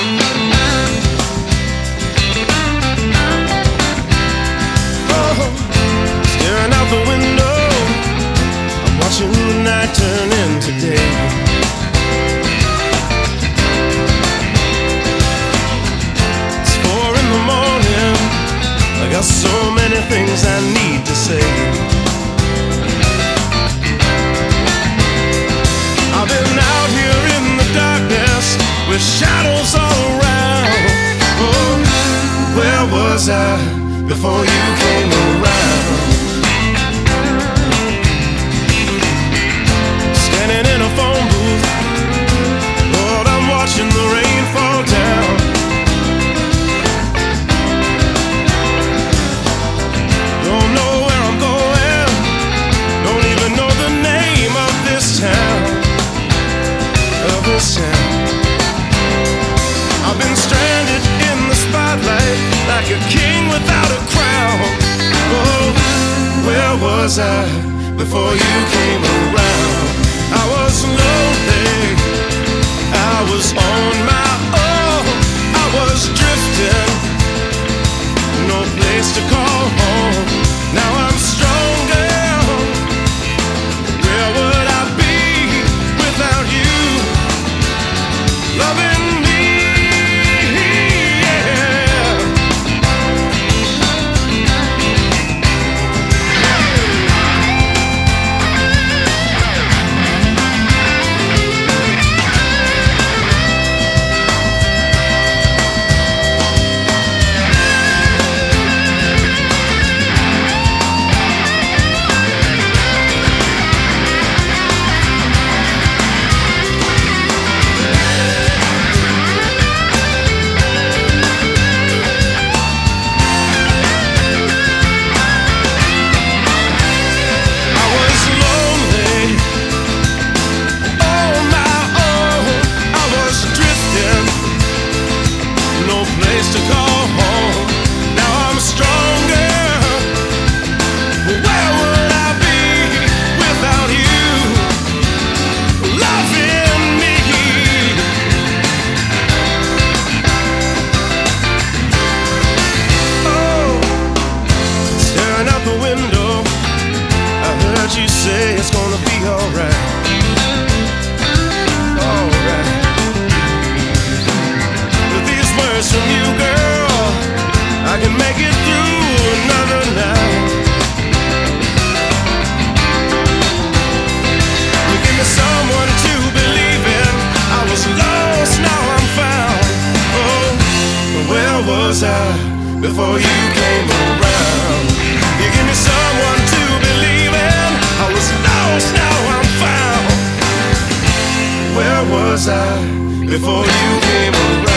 Staring out the window, I'm watching the night turn into day. It's 4 in the morning, I got so many things I need to say. I've been out here in the darkness with shadows all around. Oh, where was I before you came around? Standing in a phone booth, Lord, I'm watching the rain fall down. Don't know where I'm going, don't even know the name of this town. I've been stranded in the spotlight like a king without a crown. Oh, where was I before you came around? I was lonely, I was on my own, I was drifting, no place to call home. Now I'm stronger, where would I be without you loving me? To call home. Now I'm stronger. Where would I be without you loving me? Oh, staring out the window, I heard you say it's gonna be alright. Alright. With these words from you, girl, I can make it through another night. You give me someone to believe in. I was lost, now I'm found. Oh, where was I before you came around? You give me someone to believe in. I was lost, now I'm found. Where was I before you came around?